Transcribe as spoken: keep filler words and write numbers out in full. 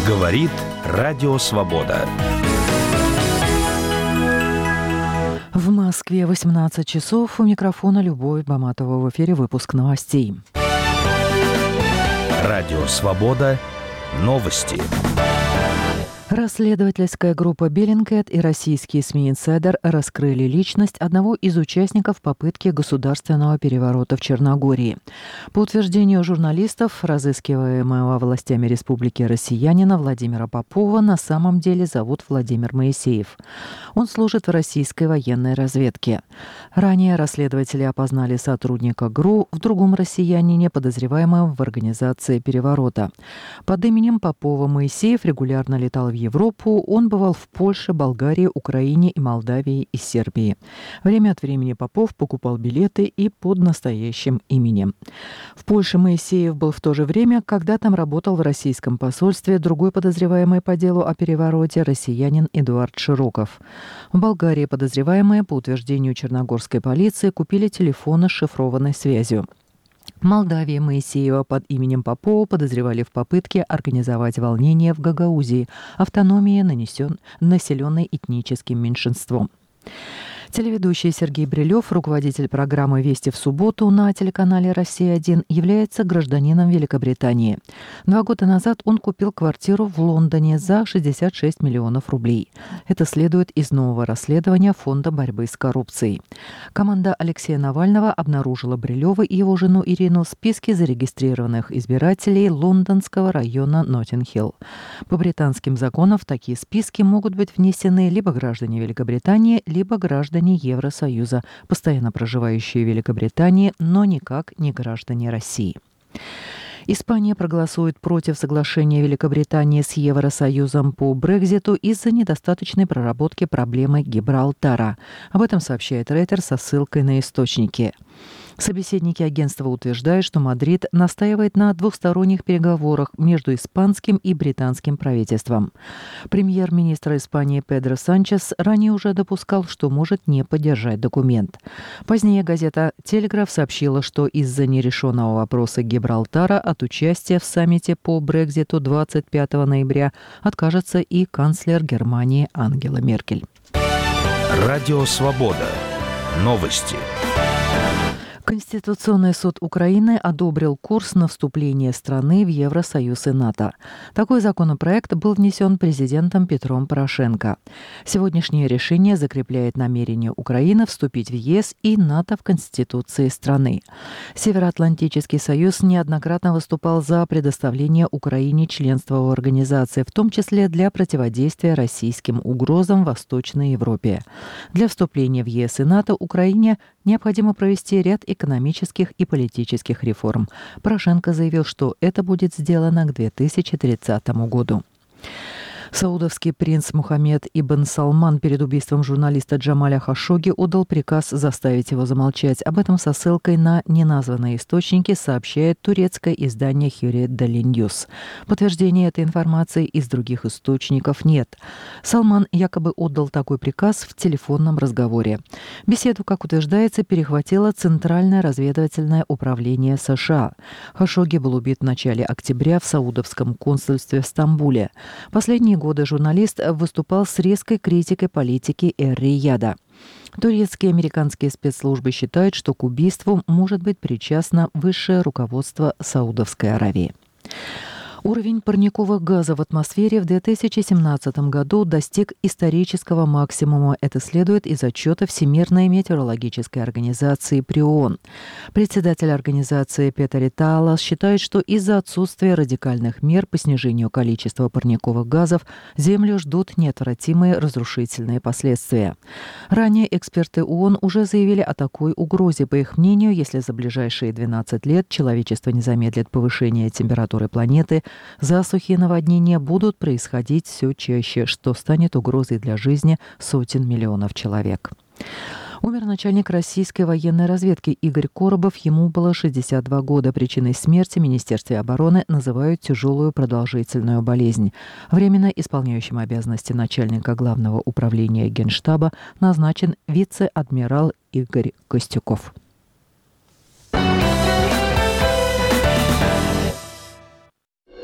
Говорит Радио Свобода. В Москве восемнадцать часов. У микрофона Любовь Баматова. В эфире выпуск новостей. Радио Свобода. Новости. Расследовательская группа Bellingcat и российские СМИ «Инсайдер» раскрыли личность одного из участников попытки государственного переворота в Черногории. По утверждению журналистов, разыскиваемого властями Республики россиянина Владимира Попова на самом деле зовут Владимир Моисеев. Он служит в российской военной разведке. Ранее расследователи опознали сотрудника ГРУ в другом россиянине, подозреваемом в организации переворота. Под именем Попова Моисеев регулярно летал в Европу, он бывал в Польше, Болгарии, Украине и Молдавии и Сербии. Время от времени Попов покупал билеты и под настоящим именем. В Польше Моисеев был в то же время, когда там работал в российском посольстве другой подозреваемый по делу о перевороте россиянин Эдуард Широков. В Болгарии подозреваемые, по утверждению черногорской полиции, купили телефоны с шифрованной связью. В Молдавии Моисеева под именем Попова подозревали в попытке организовать волнения в Гагаузии, автономии, нанесен, населенной этническим меньшинством. Телеведущий Сергей Брилев, руководитель программы «Вести в субботу» на телеканале «Россия-один», является гражданином Великобритании. Два года назад он купил квартиру в Лондоне за шестьдесят шесть миллионов рублей. Это следует из нового расследования Фонда борьбы с коррупцией. Команда Алексея Навального обнаружила Брилева и его жену Ирину в списке зарегистрированных избирателей лондонского района Ноттинг-Хилл. По британским законам в такие списки могут быть внесены либо граждане Великобритании, либо граждане Евросоюза, постоянно проживающие в Великобритании, но никак не граждане России. Испания проголосует против соглашения Великобритании с Евросоюзом по Брекситу из-за недостаточной проработки проблемы Гибралтара. Об этом сообщает Рейтер со ссылкой на источники. Собеседники агентства утверждают, что Мадрид настаивает на двухсторонних переговорах между испанским и британским правительством. Премьер-министр Испании Педро Санчес ранее уже допускал, что может не поддержать документ. Позднее газета «Телеграф» сообщила, что из-за нерешенного вопроса Гибралтара от участия в саммите по Брекситу двадцать пятого ноября откажется и канцлер Германии Ангела Меркель. Радио Свобода. Новости. Конституционный суд Украины одобрил курс на вступление страны в Евросоюз и НАТО. Такой законопроект был внесен президентом Петром Порошенко. Сегодняшнее решение закрепляет намерение Украины вступить в ЕС и НАТО в Конституции страны. Североатлантический союз неоднократно выступал за предоставление Украине членства в организации, в том числе для противодействия российским угрозам в Восточной Европе. Для вступления в ЕС и НАТО Украине необходимо провести ряд экономических и политических реформ. Порошенко заявил, что это будет сделано к две тысячи тридцатому году. Саудовский принц Мухаммед ибн Салман перед убийством журналиста Джамаля Хашогги отдал приказ заставить его замолчать. Об этом со ссылкой на неназванные источники сообщает турецкое издание Hürriyet Daily News. Подтверждения этой информации из других источников нет. Салман якобы отдал такой приказ в телефонном разговоре. Беседу, как утверждается, перехватило Центральное разведывательное управление США. Хашогги был убит в начале октября в саудовском консульстве в Стамбуле. Последние годы журналист выступал с резкой критикой политики Эр-Рияда. Турецкие и американские спецслужбы считают, что к убийству может быть причастно высшее руководство Саудовской Аравии. Уровень парниковых газов в атмосфере в две тысячи семнадцатом году достиг исторического максимума. Это следует из отчета Всемирной метеорологической организации при ООН. Председатель организации Петер Италас считает, что из-за отсутствия радикальных мер по снижению количества парниковых газов Землю ждут неотвратимые разрушительные последствия. Ранее эксперты ООН уже заявили о такой угрозе. По их мнению, если за ближайшие двенадцать лет человечество не замедлит повышение температуры планеты, засухи и наводнения будут происходить все чаще, что станет угрозой для жизни сотен миллионов человек. Умер начальник российской военной разведки Игорь Коробов. Ему было шестьдесят два года. Причиной смерти в Министерстве обороны называют тяжелую продолжительную болезнь. Временно исполняющим обязанности начальника Главного управления Генштаба назначен вице-адмирал Игорь Костюков.